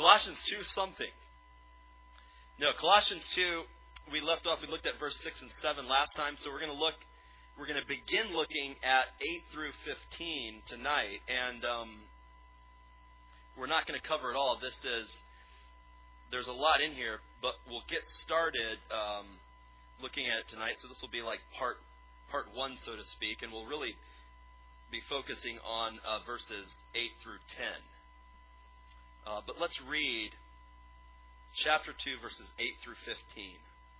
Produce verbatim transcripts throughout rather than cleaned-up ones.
Colossians two something. No, Colossians two, we left off, we looked at verse six and seven last time, so we're going to look, we're going to begin looking at eight through fifteen tonight, and um, we're not going to cover it all. This is, there's a lot in here, but we'll get started um, looking at it tonight, so this will be like part, part one, so to speak, and we'll really be focusing on uh, verses eight through ten. Uh, but let's read chapter two, verses eight through fifteen.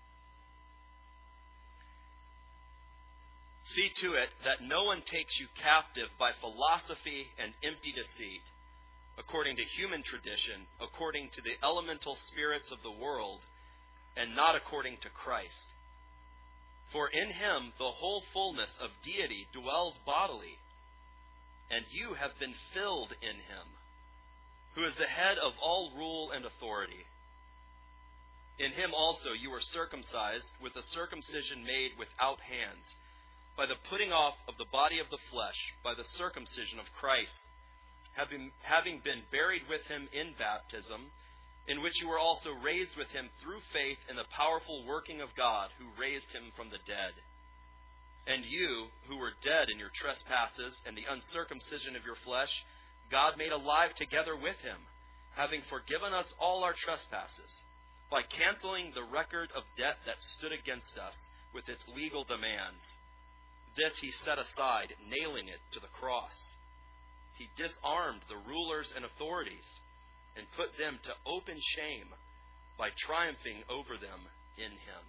See to it that no one takes you captive by philosophy and empty deceit, according to human tradition, according to the elemental spirits of the world, and not according to Christ. For in Him the whole fullness of deity dwells bodily, and you have been filled in Him, who is the head of all rule and authority. In Him also you were circumcised with a circumcision made without hands, by the putting off of the body of the flesh, by the circumcision of Christ, having, having been buried with Him in baptism, in which you were also raised with Him through faith in the powerful working of God, who raised Him from the dead. And you, who were dead in your trespasses and the uncircumcision of your flesh, God made alive together with Him, having forgiven us all our trespasses, by canceling the record of debt that stood against us with its legal demands. This He set aside, nailing it to the cross. He disarmed the rulers and authorities and put them to open shame by triumphing over them in Him.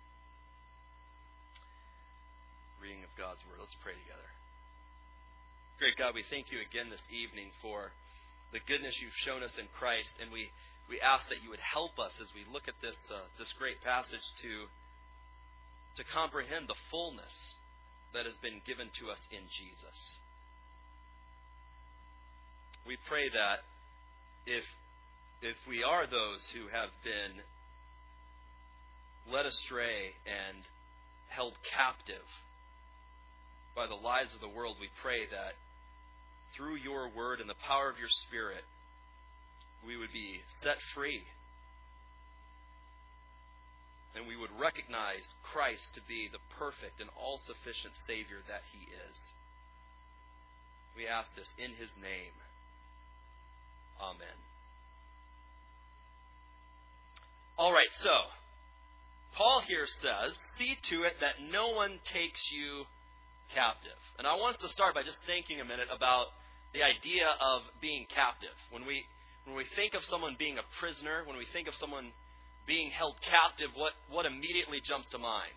Reading of God's Word. Let's pray together. Great God, we thank You again this evening for the goodness You've shown us in Christ, and we, we ask that You would help us as we look at this uh, this great passage to, to comprehend the fullness that has been given to us in Jesus. We pray that if if we are those who have been led astray and held captive by the lies of the world, we pray that through Your Word and the power of Your Spirit, we would be set free, and we would recognize Christ to be the perfect and all-sufficient Savior that He is. We ask this in His name. Amen. All right, so Paul here says, see to it that no one takes you captive. And I want us to start by just thinking a minute about the idea of being captive. When we when we think of someone being a prisoner, when we think of someone being held captive, what, what immediately jumps to mind?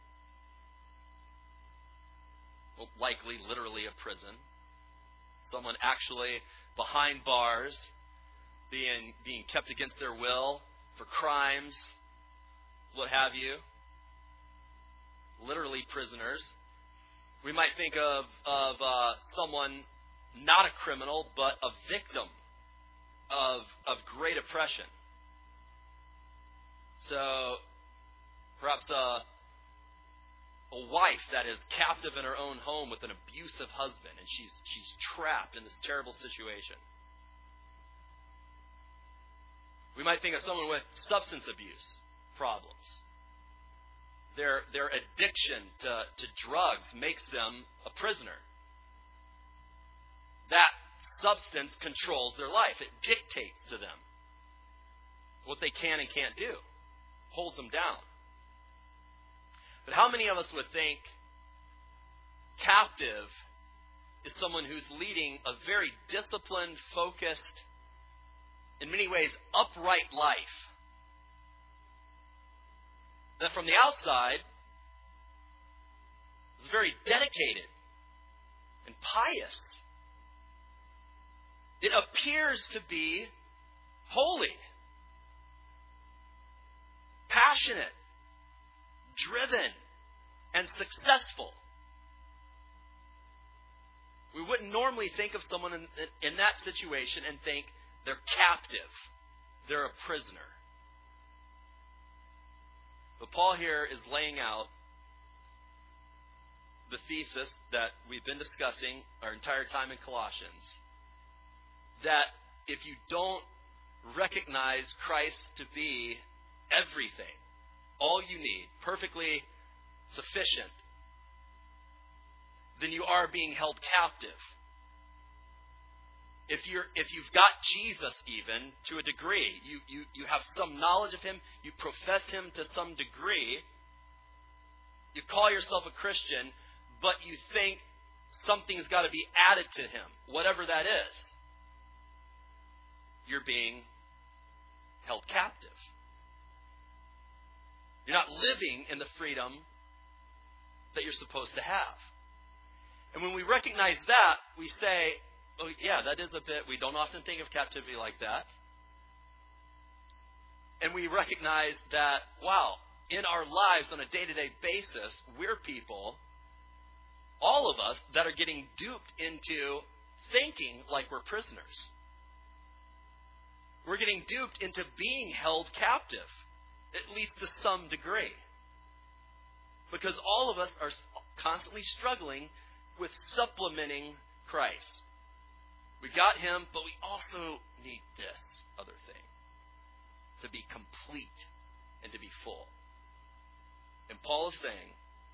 Well, likely, literally a prison. Someone actually behind bars, being being kept against their will for crimes, what have you. Literally prisoners. We might think of, of uh, someone not a criminal, but a victim of, of great oppression. So, perhaps a, a wife that is captive in her own home with an abusive husband, and she's she's trapped in this terrible situation. We might think of someone with substance abuse problems. Their their addiction to, to drugs makes them a prisoner. That substance controls their life. It dictates to them what they can and can't do. Holds them down. But how many of us would think captive is someone who's leading a very disciplined, focused, in many ways, upright life? That from the outside is very dedicated and pious. It appears to be holy, passionate, driven, and successful. We wouldn't normally think of someone in, in that situation and think they're captive, they're a prisoner. But Paul here is laying out the thesis that we've been discussing our entire time in Colossians, that if you don't recognize Christ to be everything, all you need, perfectly sufficient, then you are being held captive. If you're if you've got Jesus even to a degree, you, you, you have some knowledge of him, you profess him to some degree, you call yourself a Christian, but you think something's got to be added to him, whatever that is, you're being held captive. You're not living in the freedom that you're supposed to have. And when we recognize that, we say, oh yeah, that is a bit, we don't often think of captivity like that. And we recognize that, wow, in our lives on a day-to-day basis, we're people, all of us, that are getting duped into thinking like we're prisoners. We're getting duped into being held captive, at least to some degree. Because all of us are constantly struggling with supplementing Christ. We got him, but we also need this other thing to be complete and to be full. And Paul is saying,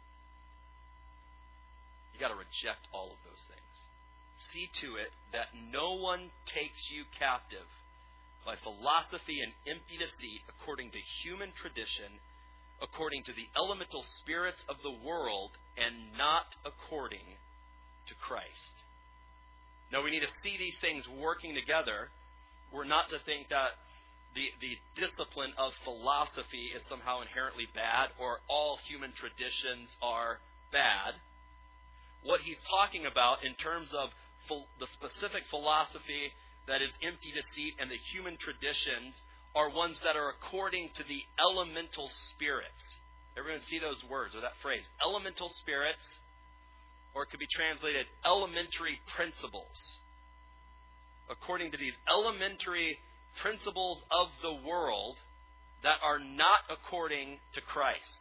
you got to reject all of those things. See to it that no one takes you captive by philosophy and empty deceit according to human tradition, according to the elemental spirits of the world, and not according to Christ. Now we need to see these things working together. We're not to think that the, the discipline of philosophy is somehow inherently bad or all human traditions are bad. What he's talking about in terms of ph- the specific philosophy that is empty deceit and the human traditions are ones that are according to the elemental spirits. Everyone see those words or that phrase, elemental spirits, or it could be translated elementary principles. According to these elementary principles of the world that are not according to Christ.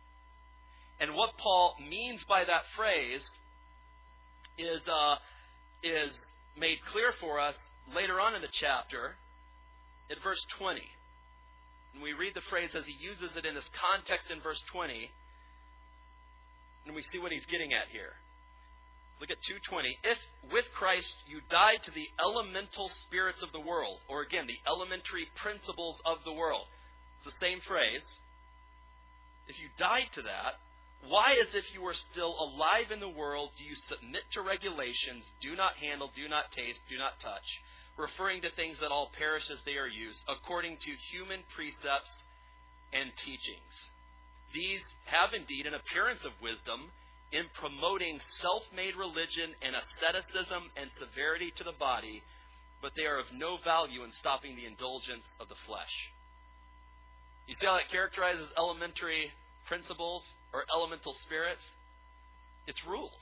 And what Paul means by that phrase is uh, is made clear for us later on in the chapter at verse twenty. And we read the phrase as he uses it in this context in verse twenty, and we see what he's getting at here. Look at two twenty. If with Christ you died to the elemental spirits of the world, or again, the elementary principles of the world. It's the same phrase. If you died to that, why, as if you were still alive in the world, do you submit to regulations, do not handle, do not taste, do not touch, referring to things that all perish as they are used, according to human precepts and teachings? These have indeed an appearance of wisdom in promoting self-made religion and asceticism and severity to the body, but they are of no value in stopping the indulgence of the flesh. You see how that characterizes elementary principles or elemental spirits? It's rules.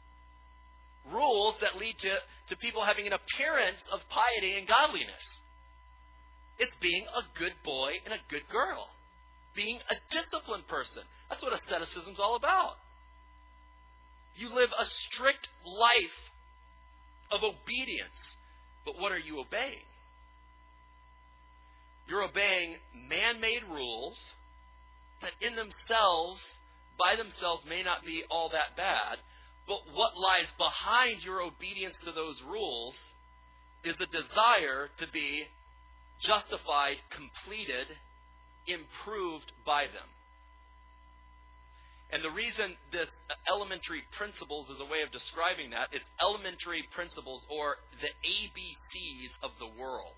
Rules that lead to, to people having an appearance of piety and godliness. It's being a good boy and a good girl. Being a disciplined person. That's what asceticism is all about. You live a strict life of obedience. But what are you obeying? You're obeying man-made rules that in themselves, by themselves, may not be all that bad. But what lies behind your obedience to those rules is the desire to be justified, completed, improved by them. And the reason this elementary principles is a way of describing that is elementary principles, or the A B Cs of the world.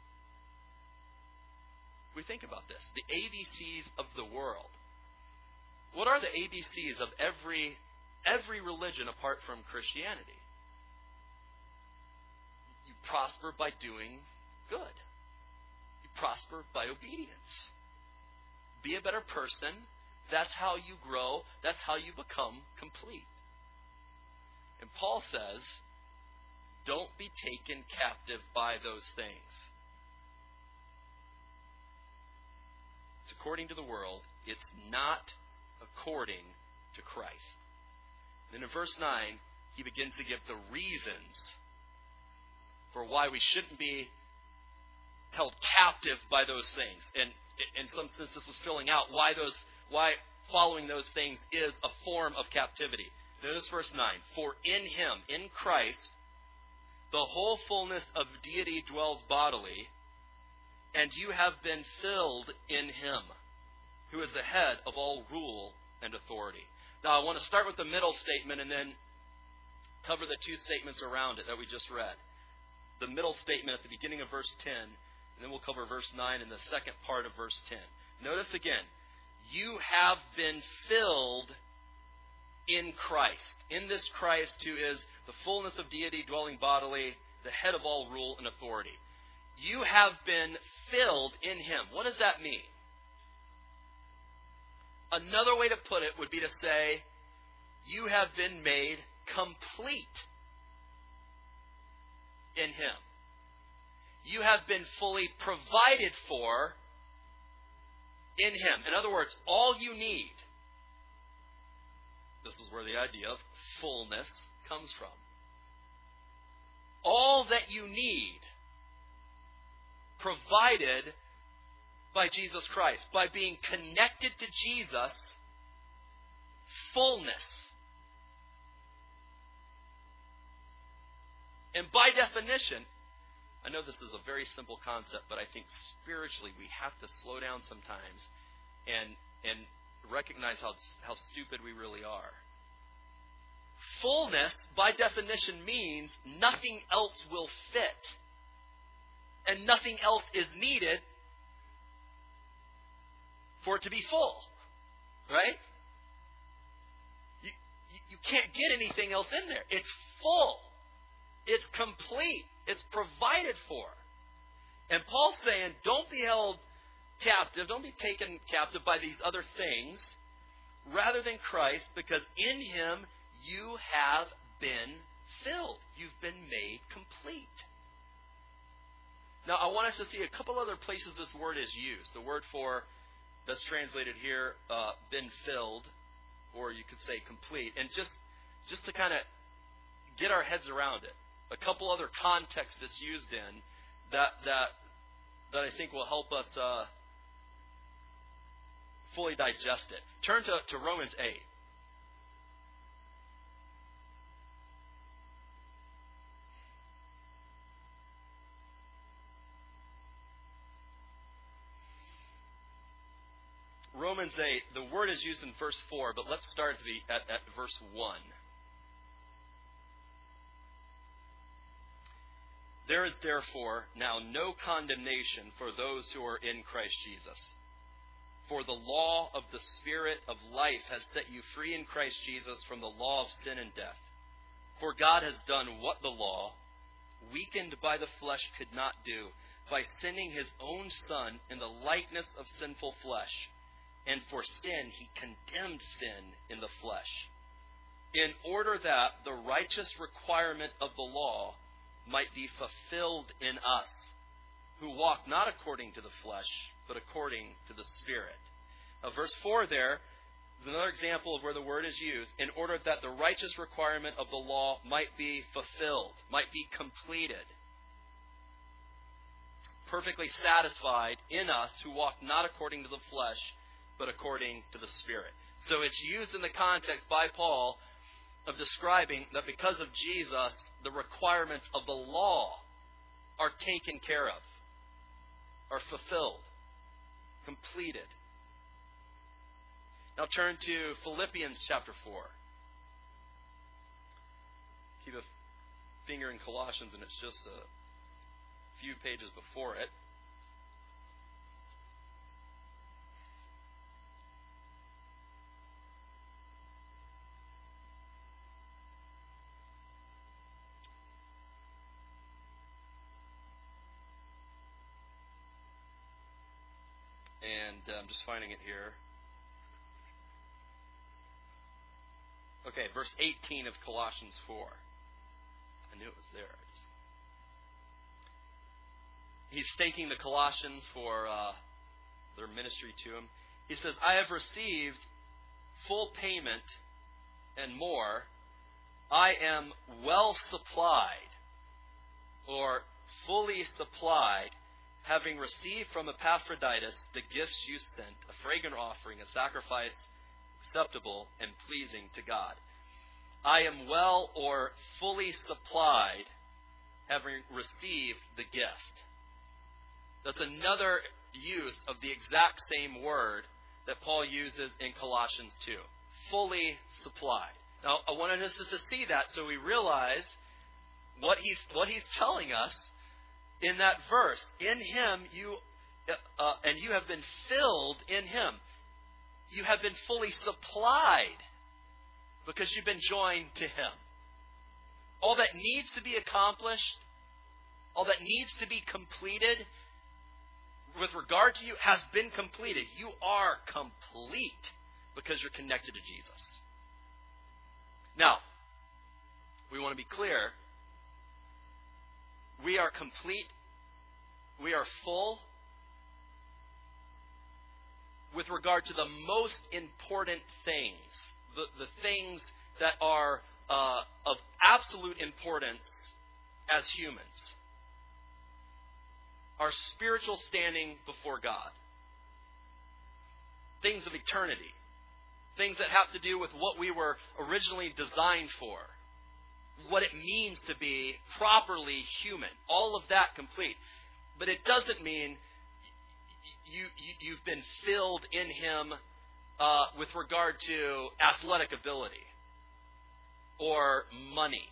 We think about this. The A B Cs of the world. What are the A B Cs of every every religion apart from Christianity? You prosper by doing good. You prosper by obedience. Be a better person. That's how you grow. That's how you become complete. And Paul says, don't be taken captive by those things. It's according to the world. It's not according to Christ. Then in verse nine, he begins to give the reasons for why we shouldn't be held captive by those things. And in some sense, this is filling out why those, why following those things is a form of captivity. Notice verse nine. For in him, in Christ, the whole fullness of deity dwells bodily, and you have been filled in him, who is the head of all rule and authority. Now, I want to start with the middle statement and then cover the two statements around it that we just read. The middle statement at the beginning of verse ten, and then we'll cover verse nine in the second part of verse ten. Notice again, you have been filled in Christ. In this Christ who is the fullness of deity dwelling bodily, the head of all rule and authority. You have been filled in him. What does that mean? Another way to put it would be to say, you have been made complete in him. You have been fully provided for in him. In other words, all you need. This is where the idea of fullness comes from. All that you need provided by Jesus Christ. By being connected to Jesus, fullness. And by definition, I know this is a very simple concept, but I think spiritually we have to slow down sometimes and and recognize how how stupid we really are. Fullness, by definition, means nothing else will fit. And nothing else is needed for it to be full. Right? You, you, you can't get anything else in there. It's full. It's complete. It's provided for. And Paul's saying, don't be held captive, don't be taken captive by these other things, rather than Christ, because in him you have been filled. You've been made complete. Now, I want us to see a couple other places this word is used. The word for, that's translated here, uh, been filled, or you could say complete. And just, just to kind of get our heads around it, a couple other contexts it's used in that that that I think will help us uh, fully digest it. Turn to, to Romans eight. Romans eight, the word is used in verse four, but let's start at, the, at, at verse one. There is therefore now no condemnation for those who are in Christ Jesus. For the law of the Spirit of life has set you free in Christ Jesus from the law of sin and death. For God has done what the law, weakened by the flesh, could not do, by sending his own Son in the likeness of sinful flesh. And for sin, he condemned sin in the flesh, in order that the righteous requirement of the law might be fulfilled in us, who walk not according to the flesh, but according to the Spirit. Now, verse four there is another example of where the word is used, in order that the righteous requirement of the law might be fulfilled, might be completed, perfectly satisfied in us who walk not according to the flesh, but according to the Spirit. So it's used in the context by Paul of describing that because of Jesus, the requirements of the law are taken care of, are fulfilled, completed. Now turn to Philippians chapter four. Keep a finger in Colossians, and it's just a few pages before it. And uh, I'm just finding it here. Okay, verse eighteen of Colossians four. I knew it was there. I just... He's thanking the Colossians for uh, their ministry to him. He says, I have received full payment and more. I am well supplied, or fully supplied, having received from Epaphroditus the gifts you sent, a fragrant offering, a sacrifice acceptable and pleasing to God. I am well or fully supplied, having received the gift. That's another use of the exact same word that Paul uses in Colossians two. Fully supplied. Now, I wanted us to see that so we realize what he's what he's telling us in that verse. In Him, you uh, and you have been filled in Him. You have been fully supplied because you've been joined to Him. All that needs to be accomplished, all that needs to be completed with regard to you has been completed. You are complete because you're connected to Jesus. Now, we want to be clear. We are complete. We are full with regard to the most important things. The, the things that are uh, of absolute importance as humans. Our spiritual standing before God. Things of eternity. Things that have to do with what we were originally designed for. What it means to be properly human. All of that complete. But it doesn't mean you, you, you've been filled in Him uh, with regard to athletic ability. Or money.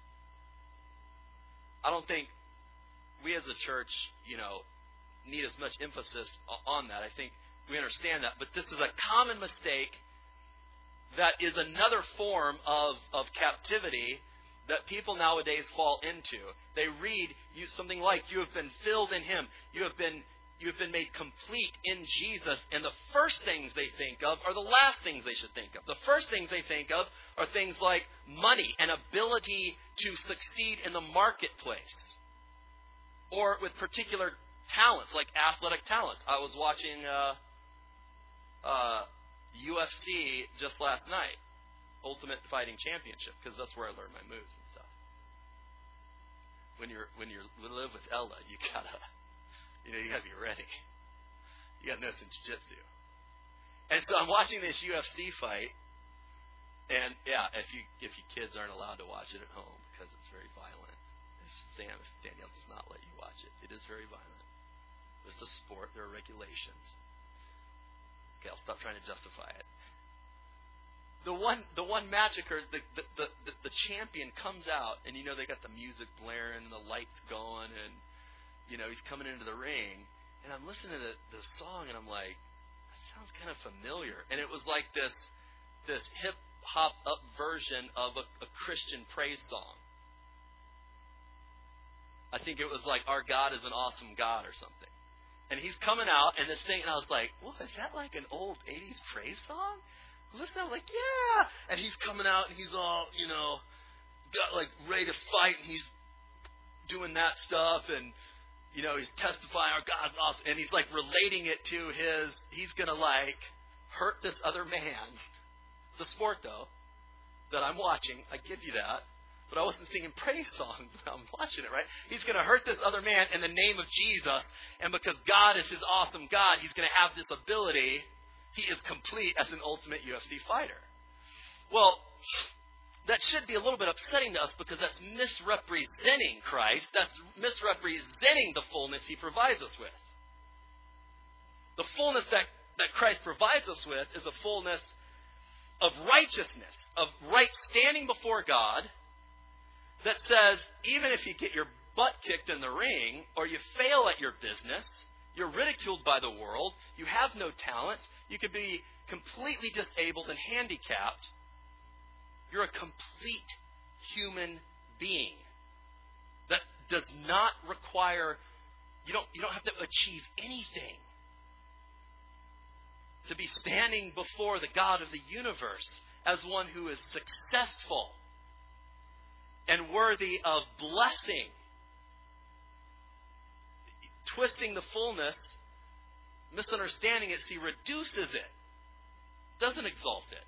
I don't think we as a church, you know, need as much emphasis on that. I think we understand that. But this is a common mistake that is another form of, of captivity that people nowadays fall into. They read you, something like, you have been filled in Him. You have been you have been made complete in Jesus. And the first things they think of are the last things they should think of. The first things they think of are things like money and ability to succeed in the marketplace. Or with particular talents, like athletic talents. I was watching uh, uh, U F C just last night. Ultimate Fighting Championship, because that's where I learn my moves and stuff. When you're when you live with Ella, you gotta, you know, you gotta be ready. You gotta know some jiu-jitsu. And so I'm watching this U F C fight, and yeah, if you if you kids aren't allowed to watch it at home because it's very violent. If Sam, if Danielle does not let you watch it, it is very violent. It's a sport. There are regulations. Okay, I'll stop trying to justify it. The one, the one match occurs. The, the the the champion comes out, and you know they got the music blaring, and the lights going, and you know he's coming into the ring. And I'm listening to the, the song, and I'm like, that sounds kind of familiar. And it was like this this hip hop up version of a, a Christian praise song. I think it was like, "Our God is an awesome God" or something. And he's coming out, and this thing, and I was like, "What, is that like an old eighties praise song?" Listen, I'm like, yeah. And he's coming out, and he's all, you know, got like ready to fight, and he's doing that stuff, and you know, he's testifying, our God's awesome, and he's like relating it to his. He's gonna like hurt this other man. It's a sport, though, that I'm watching. I give you that, but I wasn't singing praise songs when I'm watching it. Right? He's gonna hurt this other man in the name of Jesus, and because God is his awesome God, he's gonna have this ability. He is complete as an ultimate U F C fighter. Well, that should be a little bit upsetting to us because that's misrepresenting Christ. That's misrepresenting the fullness he provides us with. The fullness that, that Christ provides us with is a fullness of righteousness, of right standing before God that says, even if you get your butt kicked in the ring or you fail at your business, you're ridiculed by the world, you have no talent, you could be completely disabled and handicapped. You're a complete human being that does not require, you don't, you don't have to achieve anything to be standing before the God of the universe as one who is successful and worthy of blessing. Twisting the fullness, misunderstanding it, he reduces it, doesn't exalt it.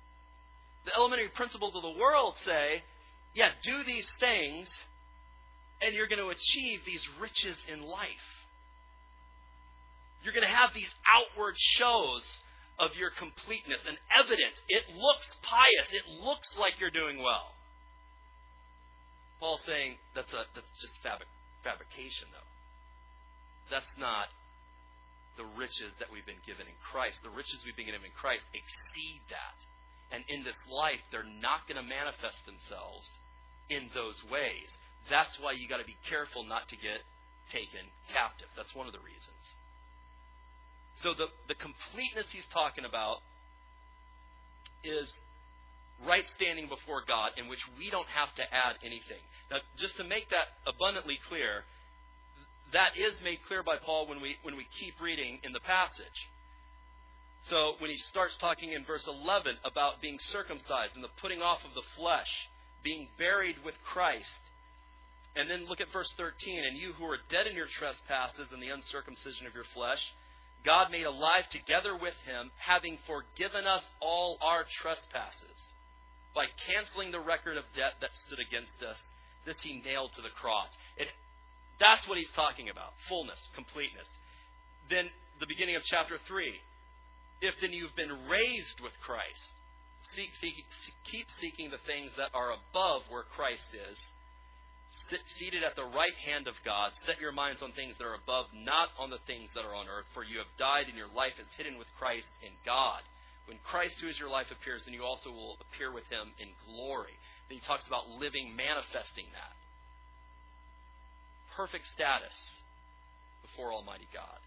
The elementary principles of the world say, yeah, do these things And you're going to achieve these riches in life. You're going to have these outward shows of your completeness and evidence. It looks pious. It looks like you're doing well. Paul's saying that's a that's just fabric, fabrication, though. That's not the riches that we've been given in Christ. The riches we've been given in Christ exceed that. And in this life, they're not going to manifest themselves in those ways. That's why you got to be careful not to get taken captive. That's one of the reasons. So the, the completeness he's talking about is right standing before God, in which we don't have to add anything. Now, just to make that abundantly clear, that is made clear by Paul when we when we keep reading in the passage. So when he starts talking in verse eleven about being circumcised and the putting off of the flesh, being buried with Christ. And then look at verse thirteen. And you who are dead in your trespasses and the uncircumcision of your flesh, God made alive together with him, having forgiven us all our trespasses, by canceling the record of debt that stood against us. This he nailed to the cross. It, that's what he's talking about. Fullness, completeness. Then the beginning of chapter three. If then you've been raised with Christ, seek, seek, keep seeking the things that are above where Christ is, seated at the right hand of God. Set your minds on things that are above, not on the things that are on earth. For you have died, and your life is hidden with Christ in God. When Christ, who is your life, appears, then you also will appear with him in glory. Then he talks about living, manifesting that. Perfect status before Almighty God.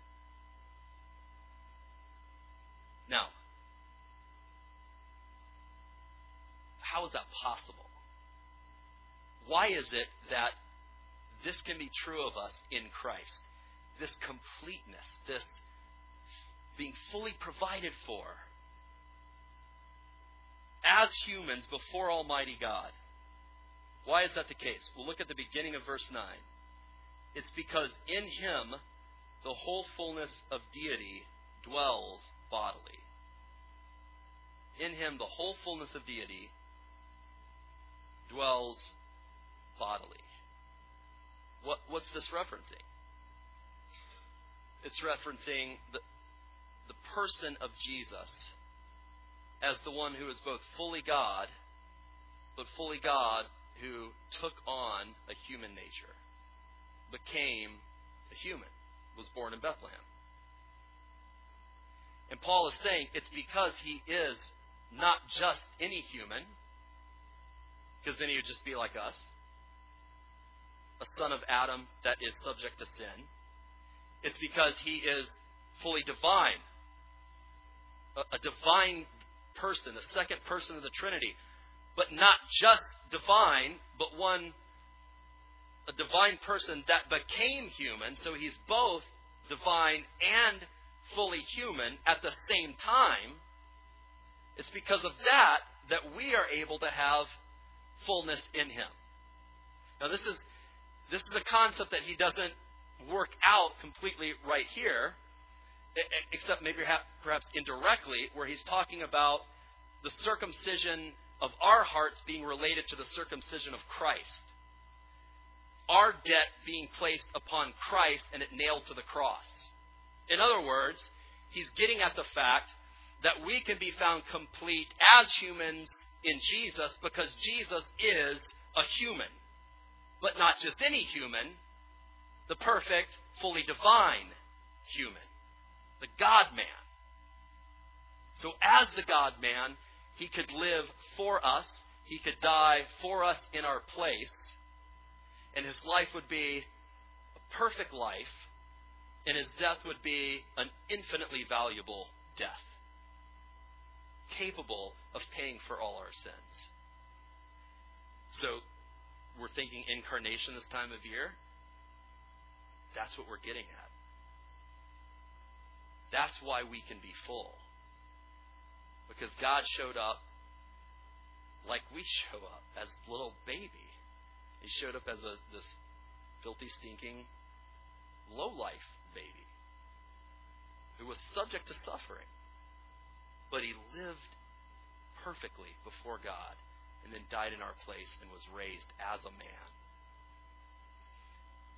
Now, how is that possible? Why is it that this can be true of us in Christ? This completeness, this being fully provided for as humans before Almighty God. Why is that the case? We'll look at the beginning of verse nine. It's because in him the whole fullness of deity dwells bodily. In him the whole fullness of deity dwells bodily. What, what's this referencing? It's referencing the, the person of Jesus as the one who is both fully God, but fully God who took on a human nature, became a human, was born in Bethlehem. And Paul is saying it's because he is not just any human, because then he would just be like us, a son of Adam that is subject to sin. It's because he is fully divine, a, a divine person, a second person of the Trinity, but not just divine, but one, a divine person that became human. So he's both divine and fully human at the same time. It's because of that that we are able to have fullness in him. Now this is this is a concept that he doesn't work out completely right here, except maybe perhaps indirectly, where he's talking about the circumcision of our hearts being related to the circumcision of Christ. Our debt being placed upon Christ and it nailed to the cross. In other words, he's getting at the fact that we can be found complete as humans in Jesus because Jesus is a human. But not just any human, the perfect, fully divine human. The God-man. So as the God-man, he could live for us. He could die for us in our place. And his life would be a perfect life. And his death would be an infinitely valuable death, capable of paying for all our sins. So, we're thinking incarnation this time of year. That's what we're getting at. That's why we can be full. Because God showed up like we show up, as a little baby. He showed up as a this filthy, stinking, low-life baby who was subject to suffering. But he lived perfectly before God and then died in our place and was raised as a man.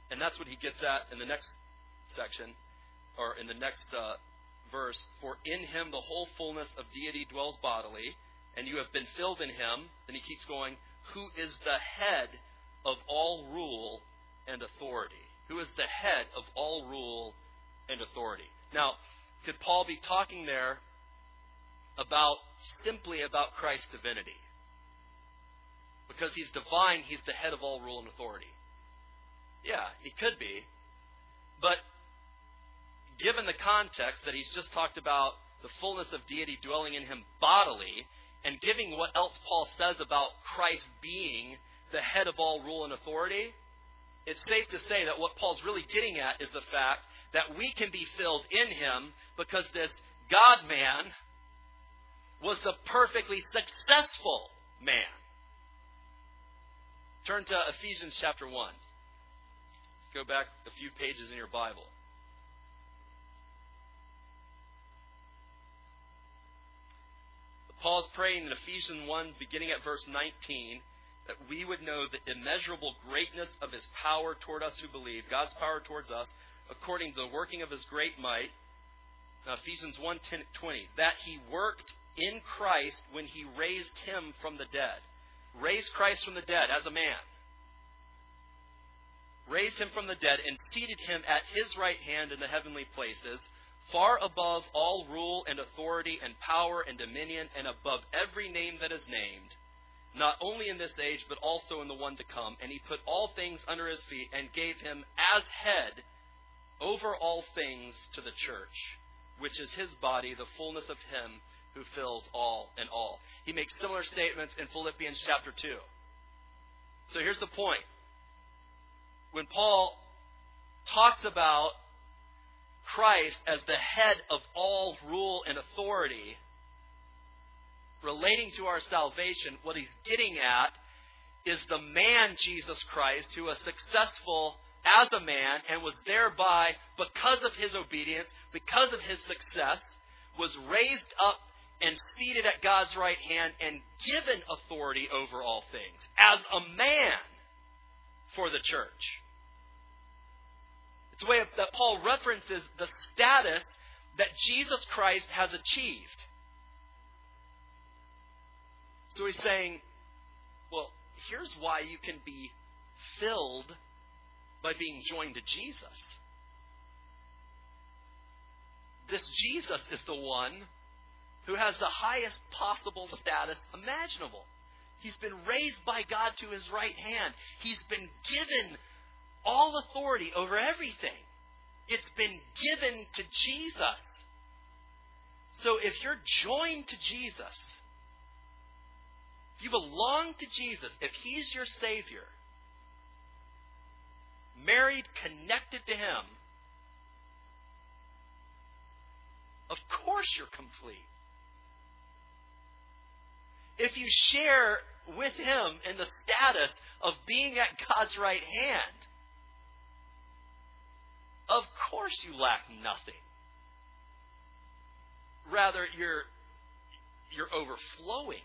And that's what he gets at in the next section, or in the next uh, verse. For in him the whole fullness of deity dwells bodily, and you have been filled in him. Then he keeps going, who is the head of all rule and authority. Who is the head of all rule and authority. Now, could Paul be talking there about simply about Christ's divinity? Because he's divine, he's the head of all rule and authority. Yeah, he could be. But given the context that he's just talked about the fullness of deity dwelling in him bodily, and giving what else Paul says about Christ being the head of all rule and authority, it's safe to say that what Paul's really getting at is the fact that we can be filled in him because this God-man was the perfectly successful man. Turn to Ephesians chapter one. Go back a few pages in your Bible. Paul's praying in Ephesians one, beginning at verse nineteen, that we would know the immeasurable greatness of his power toward us who believe, God's power towards us, according to the working of his great might. Now, Ephesians one, twenty, that he worked in Christ when he raised him from the dead. Raised Christ from the dead as a man. Raised him from the dead and seated him at his right hand in the heavenly places, far above all rule and authority and power and dominion, and above every name that is named, not only in this age, but also in the one to come. And he put all things under his feet and gave him as head over all things to the church, which is his body, the fullness of him who fills all in all. He makes similar statements in Philippians chapter two. So here's the point. When Paul talks about Christ as the head of all rule and authority relating to our salvation, what he's getting at is the man Jesus Christ, who was successful as a man and was thereby, because of his obedience, because of his success, was raised up and seated at God's right hand and given authority over all things as a man for the church. It's a way that Paul references the status that Jesus Christ has achieved. So he's saying, well, here's why you can be filled by being joined to Jesus. This Jesus is the one who has the highest possible status imaginable. He's been raised by God to his right hand. He's been given all authority over everything. It's been given to Jesus. So if you're joined to Jesus, if you belong to Jesus, if he's your Savior, married, connected to him, of course you're complete. If you share with him in the status of being at God's right hand, of course you lack nothing. Rather, you're, you're overflowing.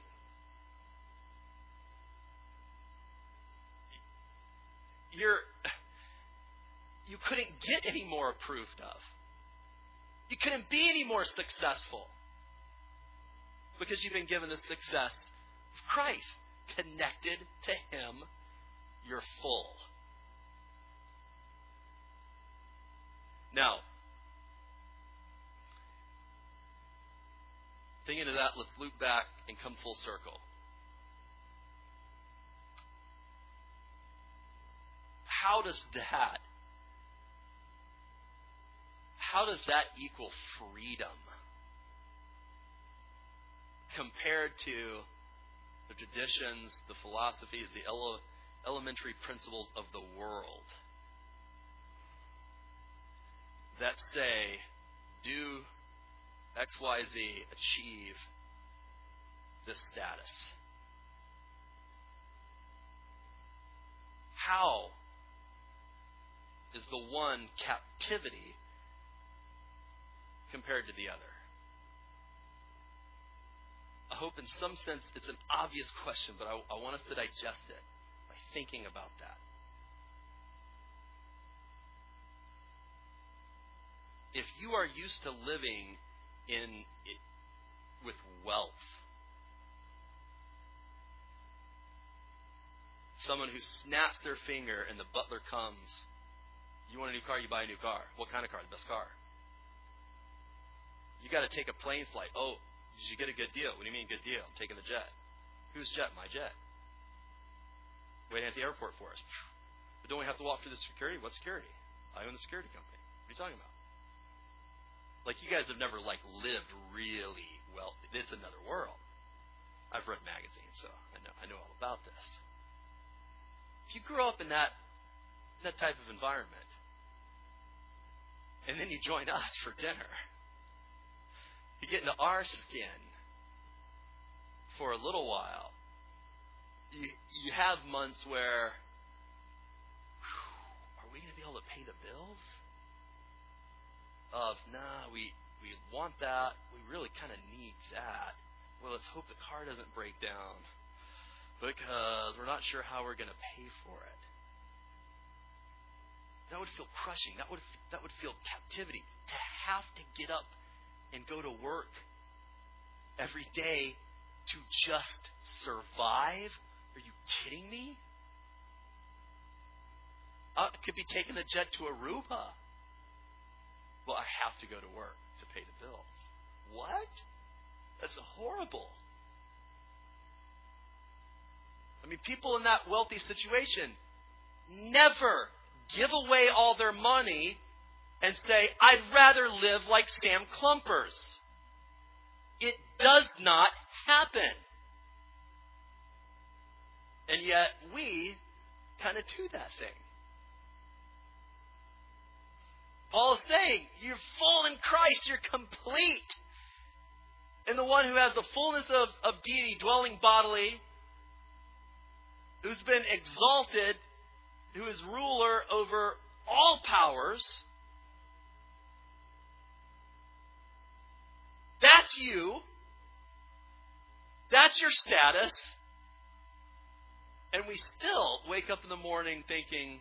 You're, you couldn't get any more approved of. You couldn't be any more successful. Because you've been given the success of Christ. Connected to him, you're full. Now, thinking of that, let's loop back and come full circle. How does that, how does that equal freedom compared to the traditions, the philosophies, the ele- elementary principles of the world that say, do X, Y, Z, achieve this status? How is the one captivity compared to the other? I hope in some sense it's an obvious question, but I, I want us to digest it by thinking about that. if you are used to living in it, with wealth, someone who snaps their finger and the butler comes, you want a new car, you buy a new car. What kind of car? The best car. You got to take a plane flight. Oh, did you get a good deal? What do you mean good deal? I'm taking the jet. Whose jet? My jet. Waiting at the airport for us. But don't we have to walk through the security? What security? I own the security company. What are you talking about? Like, you guys have never, like, lived really well. It's another world. I've read magazines, so I know I know all about this. If you grew up in that that type of environment, and then you join us for dinner, you get into our skin for a little while. You you have months where, whew, are we going to be able to pay the bills? Of, nah, we, we want that. We really kind of need that. Well, let's hope the car doesn't break down because we're not sure how we're going to pay for it. That would feel crushing. That would that would feel captivity. To have to get up and go to work every day to just survive? Are you kidding me? I could be taking the jet to Aruba. Well, I have to go to work to pay the bills. What? That's horrible. I mean, people in that wealthy situation never give away all their money and say, I'd rather live like Sam Clumpers. It does not happen. And yet we kind of do that thing. Paul is saying, you're full in Christ, you're complete. And the one who has the fullness of, of deity dwelling bodily, who's been exalted, who is ruler over all powers, that's you. That's your status. And we still wake up in the morning thinking,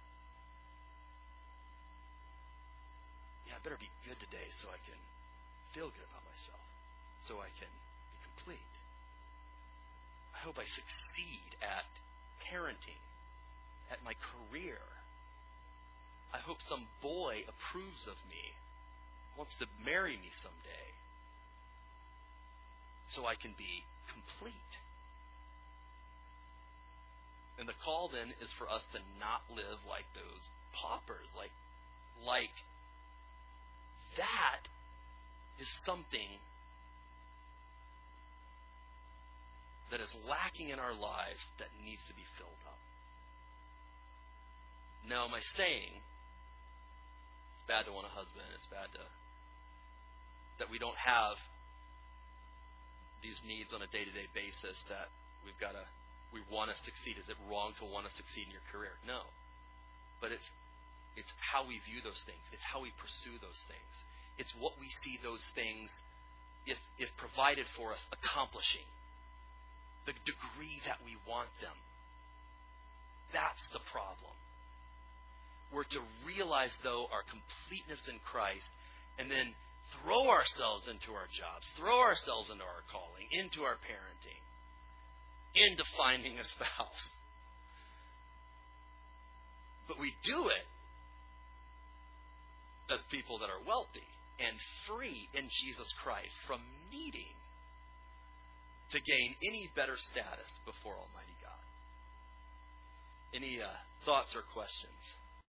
yeah, I better be good today so I can feel good about myself, so I can be complete. I hope I succeed at parenting, at my career. I hope some boy approves of me, wants to marry me someday, so I can be complete. And the call then is for us to not live like those paupers, like, like that is something that is lacking in our lives that needs to be filled up. Now, am I saying it's bad to want a husband, it's bad to that we don't have these needs on a day-to-day basis, that we've got to, we want to succeed? Is it wrong to want to succeed in your career? No. But it's it's how we view those things. It's how we pursue those things. It's what we see those things, if if provided for us, accomplishing. The degree that we want them. That's the problem. We're to realize, though, our completeness in Christ, and then throw ourselves into our jobs, throw ourselves into our calling, into our parenting, into finding a spouse. But we do it as people that are wealthy and free in Jesus Christ from needing to gain any better status before Almighty God. Any uh, thoughts or questions?